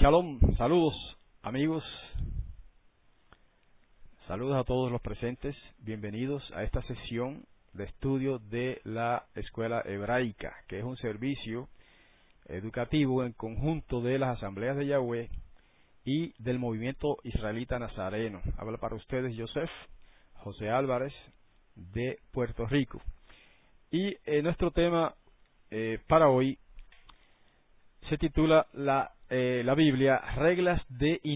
Shalom, saludos amigos, saludos a todos los presentes, bienvenidos a esta sesión de estudio de la Escuela Hebraica, que es un servicio educativo en conjunto de las Asambleas de Yahweh y del Movimiento Israelita Nazareno. Habla para ustedes José Álvarez de Puerto Rico. Y nuestro tema para hoy se titula la Biblia, reglas de